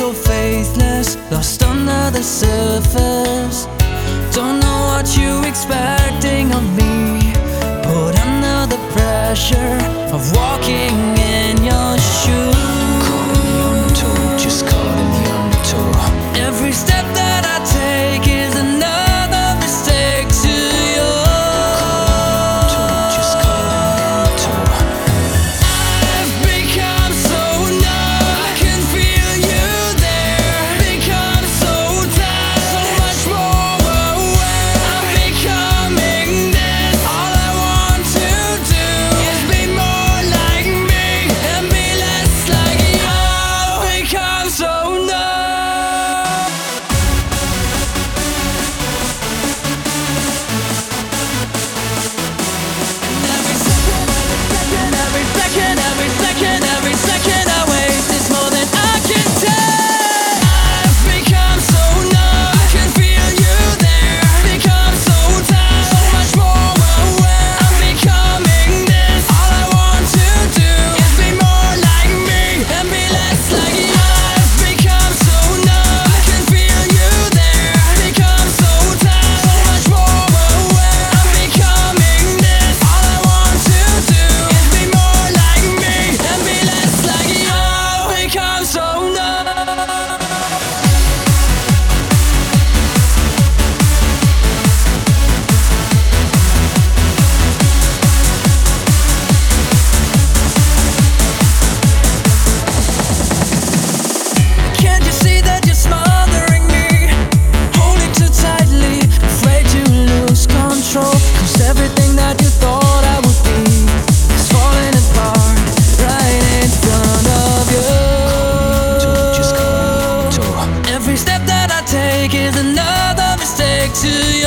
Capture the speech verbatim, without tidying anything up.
so faithless, lost under the surface. Don't know what you expecting of me, put under the pressure of walking in your shoes. Caught in the undertow, just caught in the undertow. Every step that I take is another mistake to you. Just caught in the undertow. I've become so numb, I can feel you there. Become so tired, so much more aware. I'm becoming this. All I want to do is be more like me and be less like you. I've become so numb. Every second, every second, every second I waste is more than I can take. I've become so numb, I can feel you there. Become so tired, so much more aware. I'm becoming this. All I want to do is be more like me and be less like you. I've become so numb, I can feel you there. Become so tired, so much more aware. I'm becoming this. All I want to do is be more like me and be less like you. I've become so numb. Can't you see that you're smothering me? Holding too tightly, afraid to lose control. 'Cause everything that you thought I would be is falling apart right in front of you. Just caught in the undertow. Every step that I take is another mistake to you.